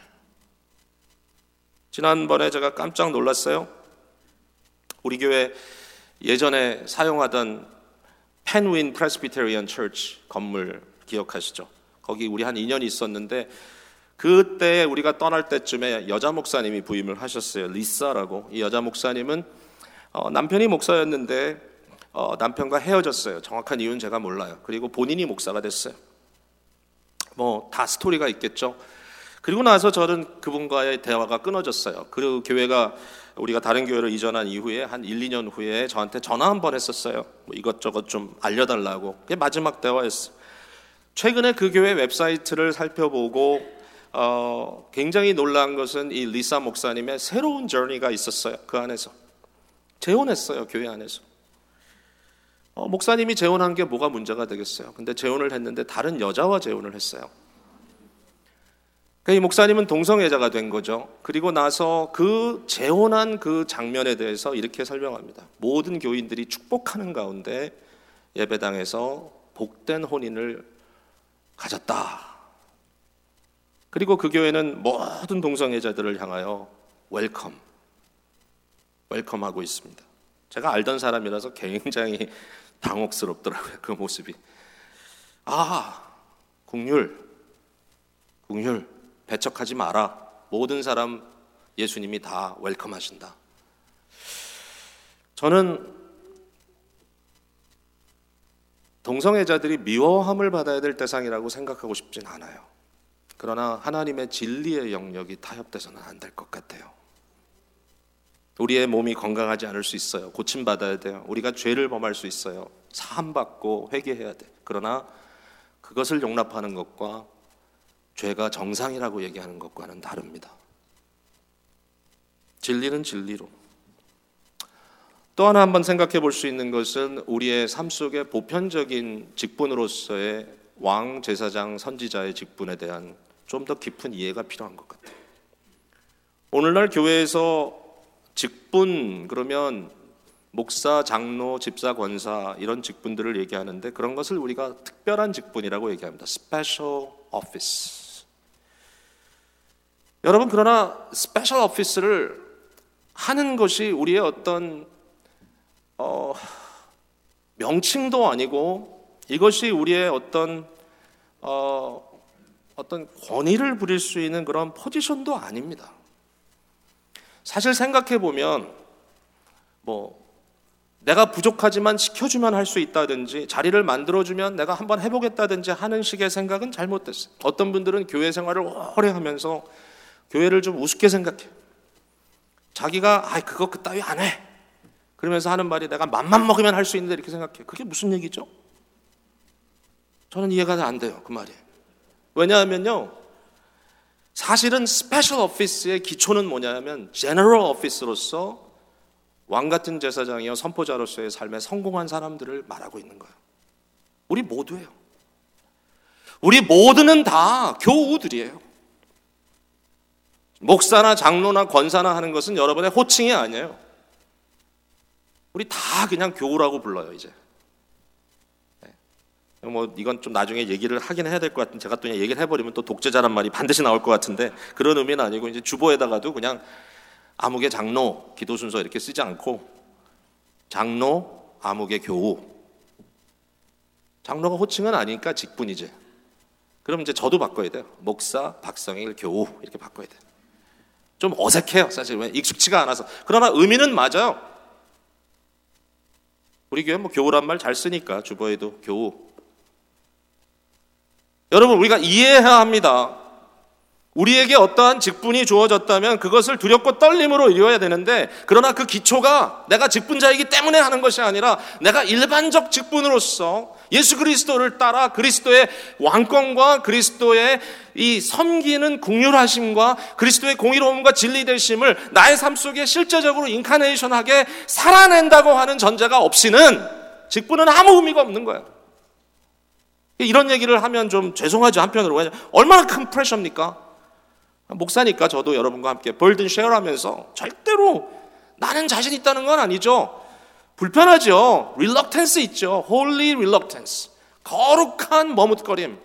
지난번에 제가 깜짝 놀랐어요. 우리 교회 예전에 사용하던 펜윈 프레스비테리안 처치 건물 기억하시죠? 거기 우리 한 이 년 있었는데 그때 우리가 떠날 때쯤에 여자 목사님이 부임을 하셨어요. 리사라고. 이 여자 목사님은 어, 남편이 목사였는데 어, 남편과 헤어졌어요. 정확한 이유는 제가 몰라요. 그리고 본인이 목사가 됐어요. 뭐 다 스토리가 있겠죠. 그리고 나서 저는 그분과의 대화가 끊어졌어요. 그리고 교회가 우리가 다른 교회로 이전한 이후에 한 일, 이 년 후에 저한테 전화 한 번 했었어요. 뭐 이것저것 좀 알려달라고. 그게 마지막 대화였어요. 최근에 그 교회 웹사이트를 살펴보고 어, 굉장히 놀란 것은 이 리사 목사님의 새로운 저니가 있었어요. 그 안에서 재혼했어요. 교회 안에서. 어, 목사님이 재혼한 게 뭐가 문제가 되겠어요. 근데 재혼을 했는데 다른 여자와 재혼을 했어요. 그러니까 이 목사님은 동성애자가 된 거죠. 그리고 나서 그 재혼한 그 장면에 대해서 이렇게 설명합니다. 모든 교인들이 축복하는 가운데 예배당에서 복된 혼인을 가졌다. 그리고 그 교회는 모든 동성애자들을 향하여 웰컴, 웰컴하고 있습니다. 제가 알던 사람이라서 굉장히 당혹스럽더라고요. 그 모습이. 아, 국률, 국률, 배척하지 마라. 모든 사람 예수님이 다 웰컴하신다. 저는 동성애자들이 미워함을 받아야 될 대상이라고 생각하고 싶진 않아요. 그러나 하나님의 진리의 영역이 타협돼서는 안 될 것 같아요. 우리의 몸이 건강하지 않을 수 있어요. 고침받아야 돼요. 우리가 죄를 범할 수 있어요. 사함받고 회개해야 돼. 그러나 그것을 용납하는 것과 죄가 정상이라고 얘기하는 것과는 다릅니다. 진리는 진리로. 또 하나 한번 생각해 볼 수 있는 것은 우리의 삶 속의 보편적인 직분으로서의 왕, 제사장, 선지자의 직분에 대한 좀 더 깊은 이해가 필요한 것 같아요. 오늘날 교회에서 직분 그러면 목사, 장로, 집사, 권사 이런 직분들을 얘기하는데 그런 것을 우리가 특별한 직분이라고 얘기합니다. Special Office. 여러분, 그러나 Special Office를 하는 것이 우리의 어떤 어, 명칭도 아니고 이것이 우리의 어떤 어, 어떤 권위를 부릴 수 있는 그런 포지션도 아닙니다. 사실 생각해 보면 뭐 내가 부족하지만 시켜주면 할 수 있다든지 자리를 만들어주면 내가 한번 해보겠다든지 하는 식의 생각은 잘못됐어요. 어떤 분들은 교회 생활을 오래 하면서 교회를 좀 우습게 생각해요. 자기가 아 그거 그따위 안 해. 그러면서 하는 말이 내가 맘만 먹으면 할 수 있는데 이렇게 생각해요. 그게 무슨 얘기죠? 저는 이해가 안 돼요. 그 말이. 왜냐하면요. 사실은 스페셜 오피스의 기초는 뭐냐면 제너럴 오피스로서 왕 같은 제사장이요 선포자로서의 삶에 성공한 사람들을 말하고 있는 거예요. 우리 모두예요. 우리 모두는 다 교우들이에요. 목사나 장로나 권사나 하는 것은 여러분의 호칭이 아니에요. 우리 다 그냥 교우라고 불러요 이제. 뭐 이건 좀 나중에 얘기를 하긴 해야 될 것 같은데 제가 또 그냥 얘기를 해버리면 또 독재자란 말이 반드시 나올 것 같은데 그런 의미는 아니고 이제 주보에다가도 그냥 아무개 장로 기도 순서 이렇게 쓰지 않고 장로 아무개 교우. 장로가 호칭은 아니니까 직분이지. 그럼 이제 저도 바꿔야 돼요. 목사 박성일 교우 이렇게 바꿔야 돼요. 좀 어색해요 사실. 왜? 익숙치가 않아서. 그러나 의미는 맞아요. 우리 교회 뭐 교우란 말 잘 쓰니까 주보에도 교우. 여러분 우리가 이해해야 합니다. 우리에게 어떠한 직분이 주어졌다면 그것을 두렵고 떨림으로 이루어야 되는데 그러나 그 기초가 내가 직분자이기 때문에 하는 것이 아니라 내가 일반적 직분으로서 예수 그리스도를 따라 그리스도의 왕권과 그리스도의 이 섬기는 긍휼하심과 그리스도의 공의로움과 진리되심을 나의 삶 속에 실제적으로 인카네이션하게 살아낸다고 하는 전제가 없이는 직분은 아무 의미가 없는 거예요. 이런 얘기를 하면 좀 죄송하죠 한편으로. 얼마나 큰 프레셔입니까? 목사니까 저도 여러분과 함께 벌든 쉐어하면서 절대로 나는 자신 있다는 건 아니죠. 불편하죠. reluctance 있죠. holy reluctance. 거룩한 머뭇거림.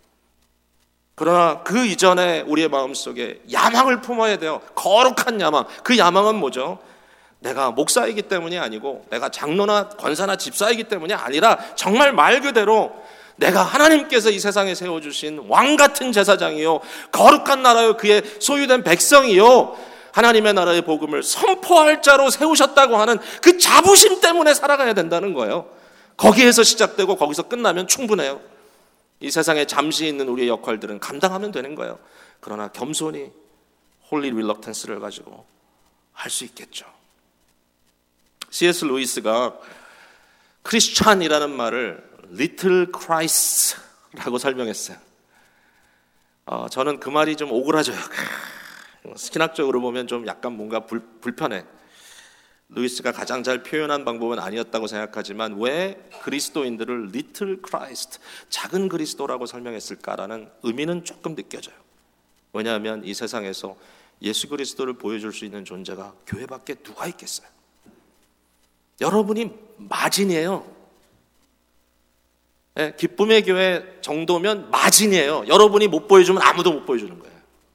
그러나 그 이전에 우리의 마음속에 야망을 품어야 돼요. 거룩한 야망. 그 야망은 뭐죠? 내가 목사이기 때문이 아니고 내가 장로나 권사나 집사이기 때문이 아니라 정말 말 그대로 내가 하나님께서 이 세상에 세워주신 왕같은 제사장이요 거룩한 나라요 그의 소유된 백성이요 하나님의 나라의 복음을 선포할 자로 세우셨다고 하는 그 자부심 때문에 살아가야 된다는 거예요. 거기에서 시작되고 거기서 끝나면 충분해요. 이 세상에 잠시 있는 우리의 역할들은 감당하면 되는 거예요. 그러나 겸손히 홀리 릴럭턴스를 가지고 할 수 있겠죠. 씨에스 루이스가 크리스찬이라는 말을 Little Christ라고 설명했어요. 어, 저는 그 말이 좀 오그라져요. 신학적으로 보면 좀 약간 뭔가 불, 불편해. 루이스가 가장 잘 표현한 방법은 아니었다고 생각하지만 왜 그리스도인들을 Little Christ, 작은 그리스도라고 설명했을까라는 의미는 조금 느껴져요. 왜냐하면 이 세상에서 예수 그리스도를 보여줄 수 있는 존재가 교회밖에 누가 있겠어요? 여러분이 마진이에요. 네, 기쁨의 교회 정도면 마진이에요. 여러분이 못 보여주면 아무도 못 보여주는 거예요.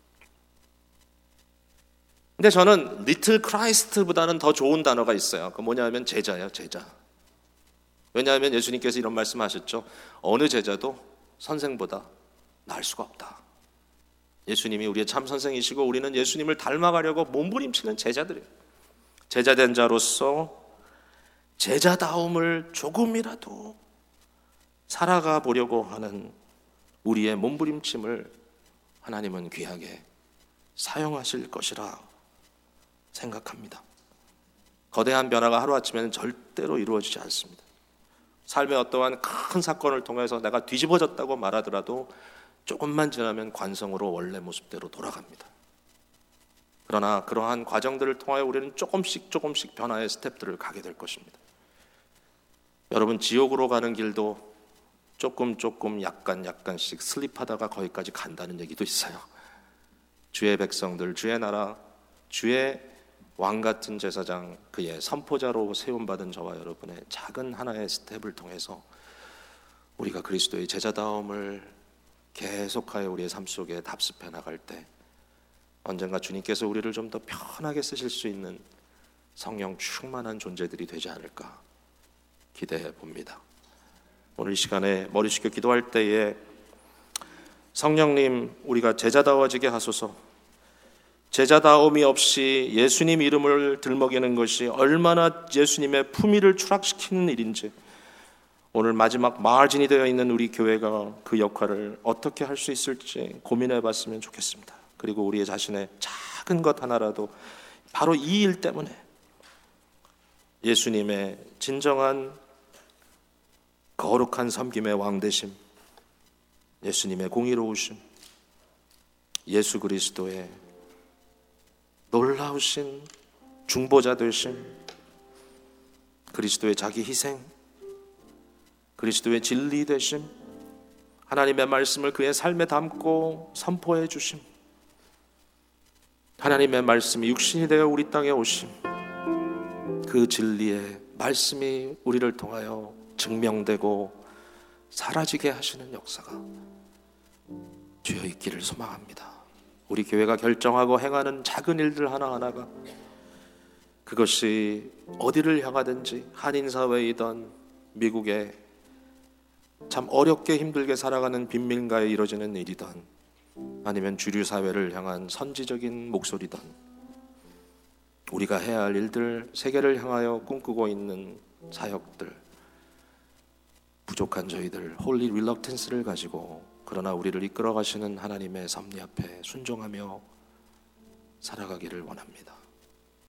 근데 저는 리틀 크라이스트보다는 더 좋은 단어가 있어요. 그 뭐냐면 제자예요, 제자. 왜냐하면 예수님께서 이런 말씀하셨죠. 어느 제자도 선생보다 나을 수가 없다. 예수님이 우리의 참 선생이시고 우리는 예수님을 닮아가려고 몸부림치는 제자들이에요. 제자된 자로서 제자다움을 조금이라도 살아가 보려고 하는 우리의 몸부림침을 하나님은 귀하게 사용하실 것이라 생각합니다. 거대한 변화가 하루아침에는 절대로 이루어지지 않습니다. 삶의 어떠한 큰 사건을 통해서 내가 뒤집어졌다고 말하더라도 조금만 지나면 관성으로 원래 모습대로 돌아갑니다. 그러나 그러한 과정들을 통하여 우리는 조금씩 조금씩 변화의 스텝들을 가게 될 것입니다. 여러분 지옥으로 가는 길도 조금 조금 약간 약간씩 슬립하다가 거기까지 간다는 얘기도 있어요. 주의 백성들, 주의 나라, 주의 왕같은 제사장, 그의 선포자로 세움받은 저와 여러분의 작은 하나의 스텝을 통해서 우리가 그리스도의 제자다움을 계속하여 우리의 삶 속에 답습해 나갈 때 언젠가 주님께서 우리를 좀 더 편하게 쓰실 수 있는 성령 충만한 존재들이 되지 않을까 기대해 봅니다. 오늘 이 시간에 머리 숙여 기도할 때에 성령님 우리가 제자다워지게 하소서. 제자다움이 없이 예수님 이름을 들먹이는 것이 얼마나 예수님의 품위를 추락시키는 일인지 오늘 마지막 마진이 되어 있는 우리 교회가 그 역할을 어떻게 할 수 있을지 고민해 봤으면 좋겠습니다. 그리고 우리의 자신의 작은 것 하나라도 바로 이 일 때문에 예수님의 진정한 거룩한 섬김의 왕되심, 예수님의 공의로우심, 예수 그리스도의 놀라우신 중보자 되심, 그리스도의 자기 희생, 그리스도의 진리 되심, 하나님의 말씀을 그의 삶에 담고 선포해 주심, 하나님의 말씀이 육신이 되어 우리 땅에 오심, 그 진리의 말씀이 우리를 통하여 증명되고 사라지게 하시는 역사가 주여 있기를 소망합니다. 우리 교회가 결정하고 행하는 작은 일들 하나하나가 그것이 어디를 향하든지 한인사회이든 미국에 참 어렵게 힘들게 살아가는 빈민가에 이루어지는 일이든 아니면 주류사회를 향한 선지적인 목소리든 우리가 해야 할 일들, 세계를 향하여 꿈꾸고 있는 사역들, 부족한 저희들 홀리 릴럭턴스를 가지고 그러나 우리를 이끌어 가시는 하나님의 섭리 앞에 순종하며 살아가기를 원합니다.